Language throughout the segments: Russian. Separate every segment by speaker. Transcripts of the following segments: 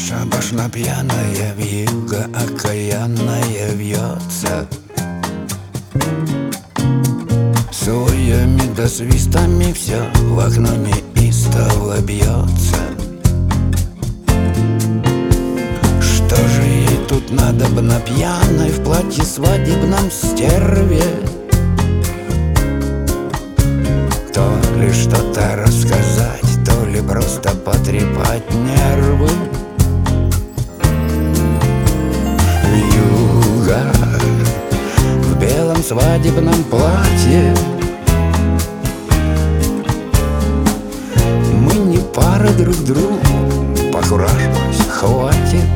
Speaker 1: Шабашно пьяная вьюга окаянная вьется, своими да свистами все в окно неистово бьется. Что же ей тут надобно пьяной в платье свадебном стерве? То ли что-то рассказать, то ли просто потрепать нервы. Вьюга в белом свадебном платье, мы не пара друг другу, покуражилась, хватит.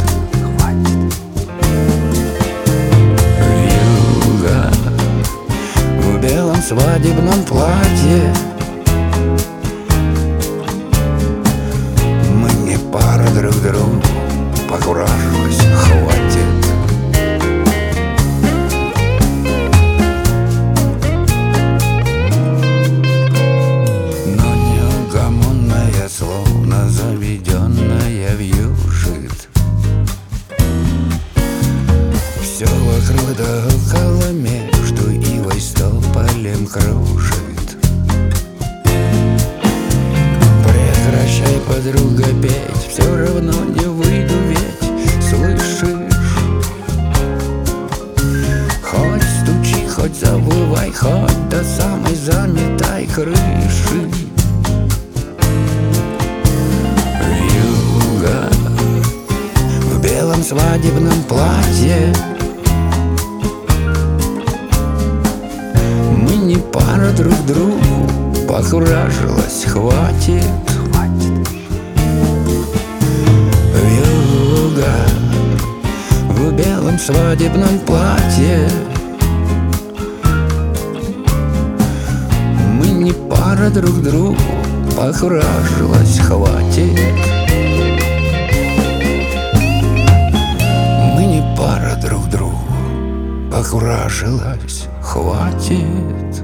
Speaker 1: Вьюга в белом свадебном платье, мы не пара друг другу, покуражилась, хватит. Но неугомонная, словно заведенная, вьюжит все вокруг да около, между ивой с тополем кружит. Прекращай, подруга, петь, все равно не выйду ведь, слышишь? Хоть стучи, хоть завывай, хоть до самой заметай крыши. Вьюга в белом свадебном платье, мы не пара друг другу, покуражилась, хватит. Вьюга в белом свадебном платье, мы не пара друг другу, покуражилась, хватит. Мы не пара друг другу, покуражилась, хватит.